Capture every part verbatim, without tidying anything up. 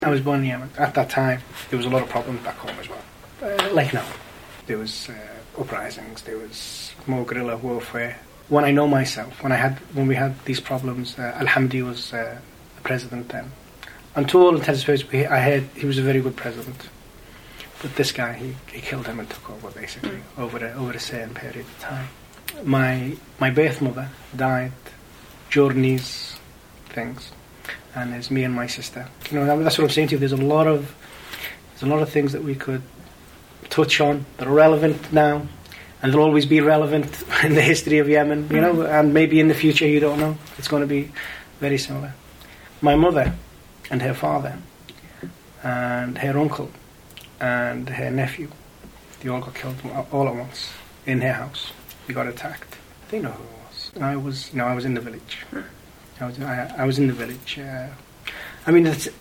I was born in Yemen. At that time, there was a lot of problems back home as well. Uh, like now. There was uh, uprisings, there was more guerrilla warfare. When I know myself, when I had, when we had these problems, uh, Al-Hamdi was uh, the president then. And to all intents and purposes, I heard he was a very good president. But this guy, he, he killed him and took over, basically, mm. over a, over a certain period of time. My my birth mother died during these things, and it's me and my sister. You know, that's what I'm saying to you. There's a lot of there's a lot of things that we could touch on that are relevant now, and they'll always be relevant in the history of Yemen. You know, and maybe in the future, you don't know. It's going to be very similar. My mother and her father and her uncle and her nephew, they all got killed all at once in her house. We got attacked. They know who it was. I was, you know, I was in the village. I was, I, I was in the village. Uh, I mean, it's,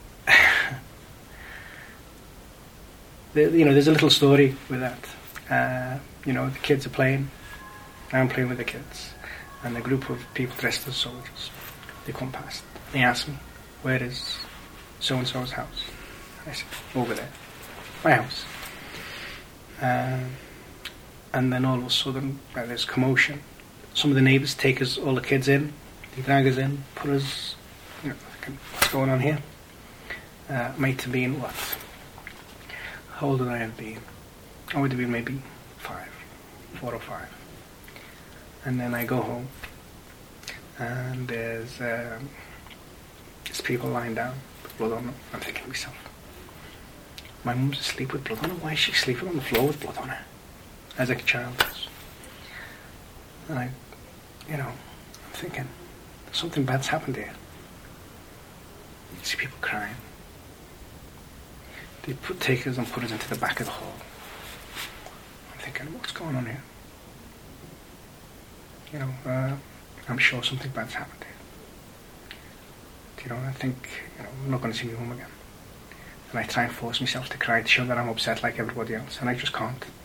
the, you know, there's a little story with that. Uh, you know, the kids are playing. I'm playing with the kids, and a group of people dressed as soldiers, they come past. They ask me, "Where is so and so's house?" I said, "Over there, my house." Um, And then all of a sudden, uh, there's commotion. Some of the neighbours take us, all the kids in, they drag us in, put us, you know, thinking, what's going on here? Uh, made to be in what? How old would I have been? I would have been maybe five, four or five. And then I go home, and there's, um, there's people lying down with blood on them. I'm thinking to myself, my mum's asleep with blood on her. Why is she sleeping on the floor with blood on her? As a child. And I, you know, I'm thinking, something bad's happened here. You see people crying. They put, take us and put us into the back of the hall. I'm thinking, what's going on here? You know, uh, I'm sure something bad's happened here. You know, I think, you know, I'm not going to see my mum again. And I try and force myself to cry to show that I'm upset like everybody else, and I just can't.